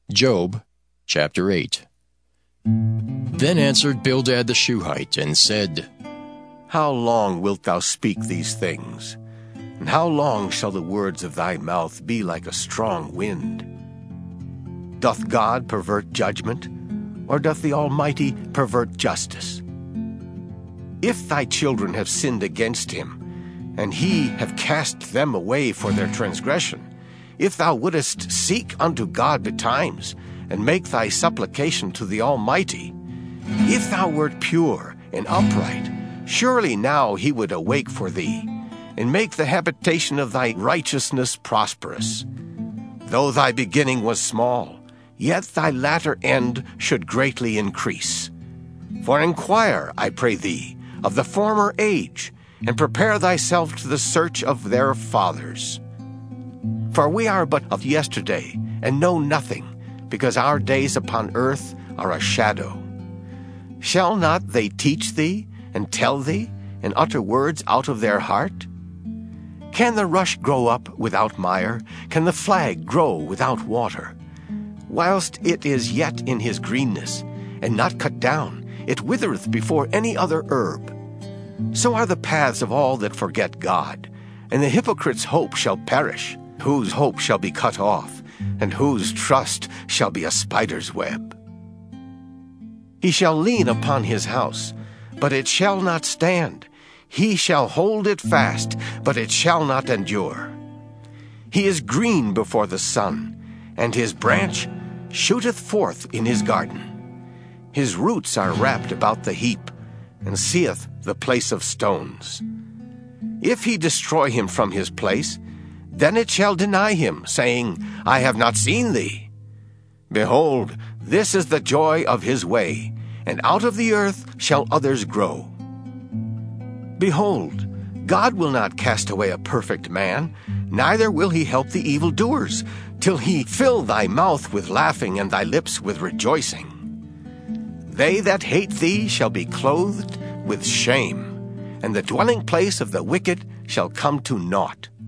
Job chapter 8. Then answered Bildad the Shuhite, and said, How long wilt thou speak these things? And how long shall the words of thy mouth be like a strong wind? Doth God pervert judgment, or doth the Almighty pervert justice? If thy children have sinned against him, and he have cast them away for their transgression, if thou wouldest seek unto God betimes, and make thy supplication to the Almighty, if thou wert pure and upright, surely now he would awake for thee, and make the habitation of thy righteousness prosperous. Though thy beginning was small, yet thy latter end should greatly increase. For inquire, I pray thee, of the former age, and prepare thyself to the search of their fathers. For we are but of yesterday, and know nothing, because our days upon earth are a shadow. Shall not they teach thee, and tell thee, and utter words out of their heart? Can the rush grow up without mire? Can the flag grow without water? Whilst it is yet in his greenness, and not cut down, it withereth before any other herb. So are the paths of all that forget God, and the hypocrite's hope shall perish, whose hope shall be cut off, and whose trust shall be a spider's web. He shall lean upon his house, but it shall not stand. He shall hold it fast, but it shall not endure. He is green before the sun, and his branch shooteth forth in his garden. His roots are wrapped about the heap, and seeth the place of stones. If he destroy him from his place, then it shall deny him, saying, I have not seen thee. Behold, this is the joy of his way, and out of the earth shall others grow. Behold, God will not cast away a perfect man, neither will he help the evildoers, till he fill thy mouth with laughing and thy lips with rejoicing. They that hate thee shall be clothed with shame, and the dwelling place of the wicked shall come to naught.